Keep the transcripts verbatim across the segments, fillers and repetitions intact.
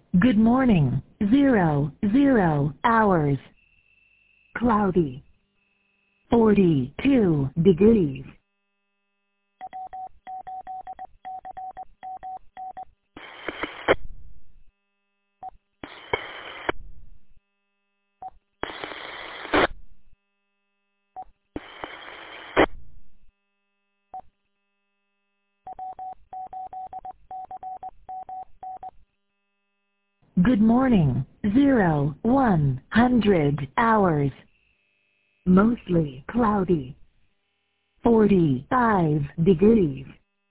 Good morning. Zero, zero hours. Cloudy. Forty-two degrees. Good morning. Zero, one hundred hours. Mostly cloudy. Forty-five degrees.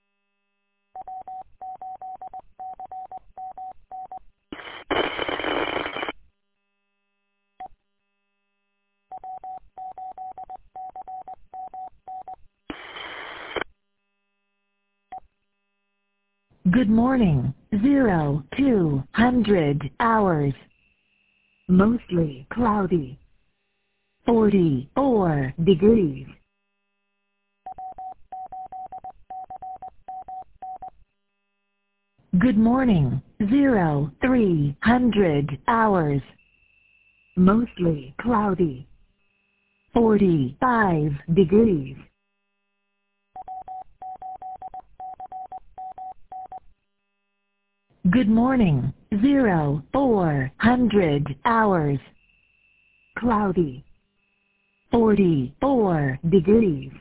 Good morning. Zero, two hundred hours. Mostly cloudy. Forty-four degrees. Good morning. Zero, three hundred hours. Mostly cloudy. Forty-five degrees. Good morning. Zero, four hundred hours. Cloudy. Forty-four degrees.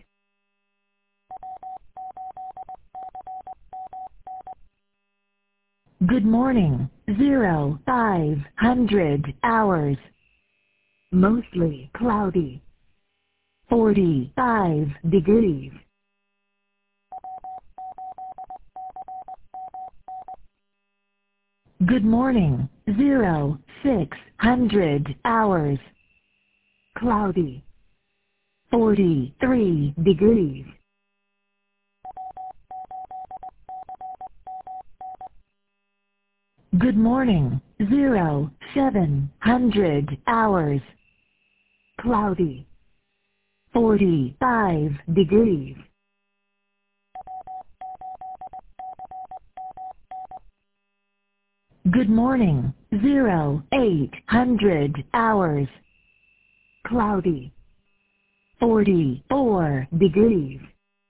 Good morning. Zero, five hundred hours. Mostly cloudy. Forty-five degrees. Good morning. Zero, six hundred hours. Cloudy. Forty-three degrees. Good morning. Zero, seven hundred hours. Cloudy. Forty-five degrees. Good morning. Zero, eight hundred hours. Cloudy. Forty-four degrees.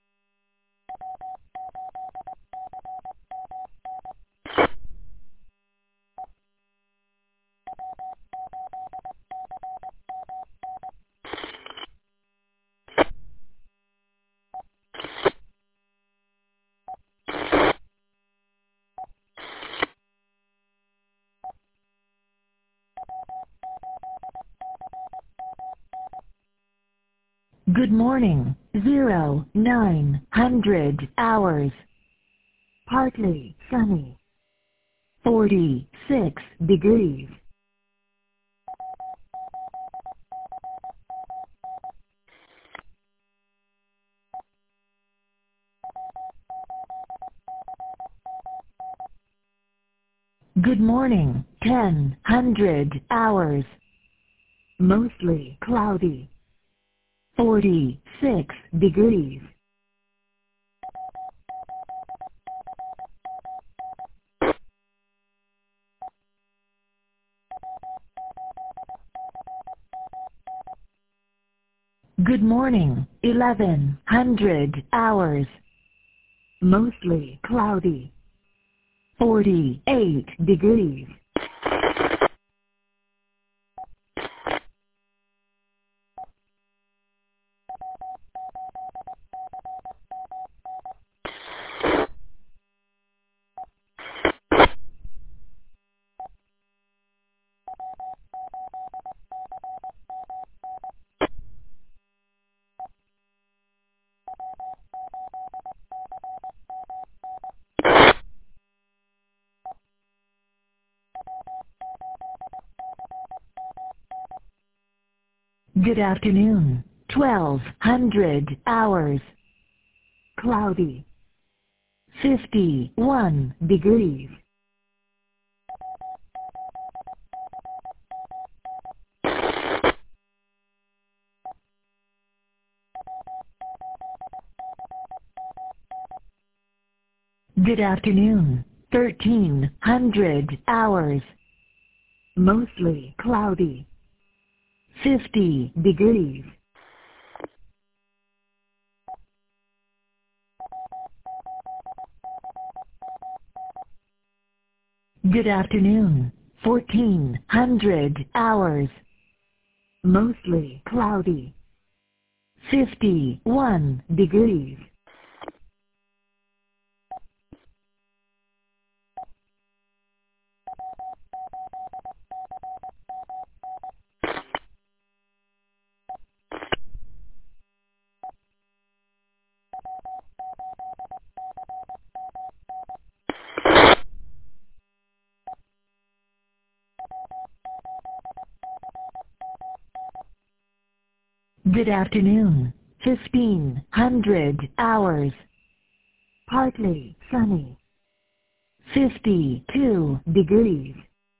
Good morning. Zero, nine hundred hours. Partly sunny. Forty-six degrees. Good morning. Ten hundred hours. Mostly cloudy. Forty-six degrees. Good morning. Eleven hundred hours. Mostly cloudy. Forty-eight degrees. Good afternoon. Twelve hundred hours. Cloudy. Fifty-one degrees. Good afternoon. Thirteen hundred hours. mostly cloudy, fifty degrees. Good afternoon, fourteen hundred hours, mostly cloudy, fifty-one degrees. Good afternoon, fifteen hundred hours, partly sunny, fifty-two degrees.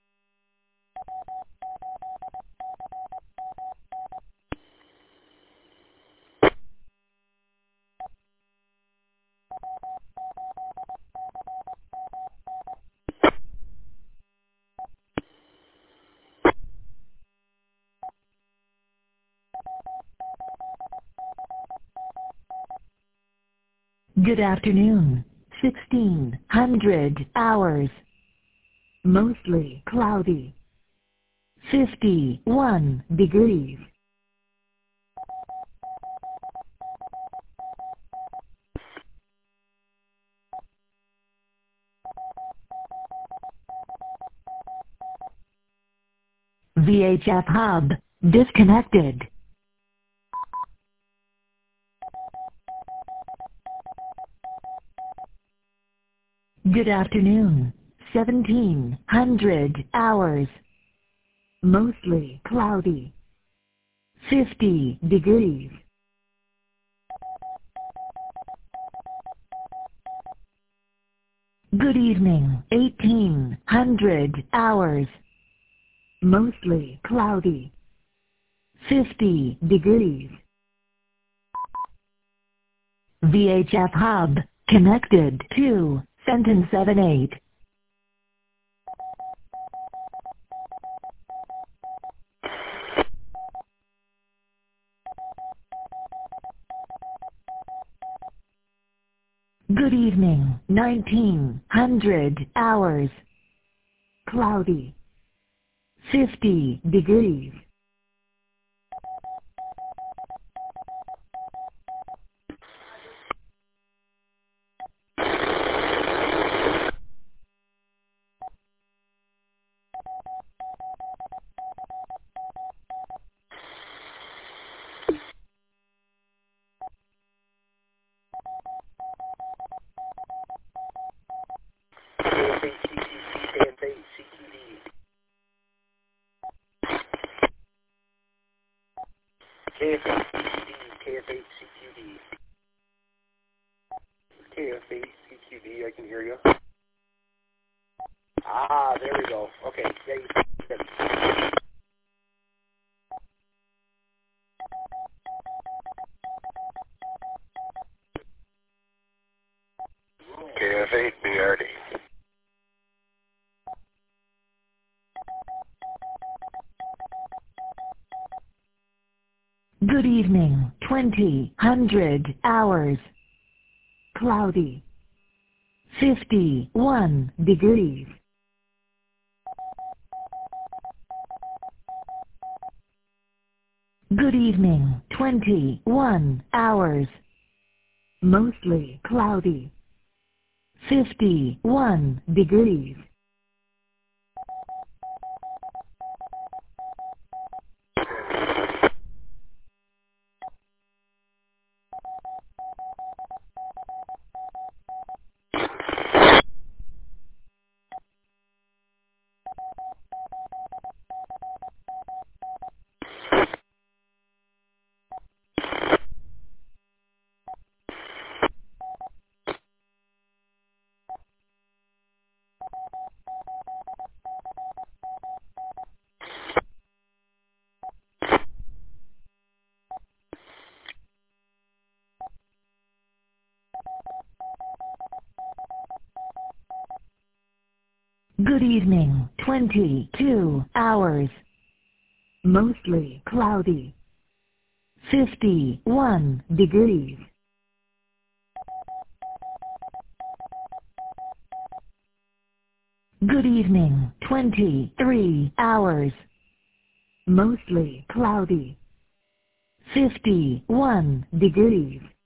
Good afternoon, sixteen hundred hours, mostly cloudy, fifty-one degrees. V H F hub disconnected. Good afternoon, seventeen hundred hours, mostly cloudy, fifty degrees. Good evening, eighteen hundred hours, mostly cloudy, fifty degrees. V H F hub connected to Fenton seven eight. Good evening, nineteen hundred hours, cloudy, fifty degrees. K F A C Q D, K F A C Q D. K F A C Q D, I can hear you. Ah, there we go. Okay, yeah, you said K F A B R D. Good evening, twenty hundred hours, cloudy, fifty-one degrees. Good evening, twenty-one hours, mostly cloudy, fifty-one degrees. Good evening, twenty-two hours. Mostly cloudy. fifty-one degrees. Good evening, twenty-three hours. Mostly cloudy. fifty-one degrees.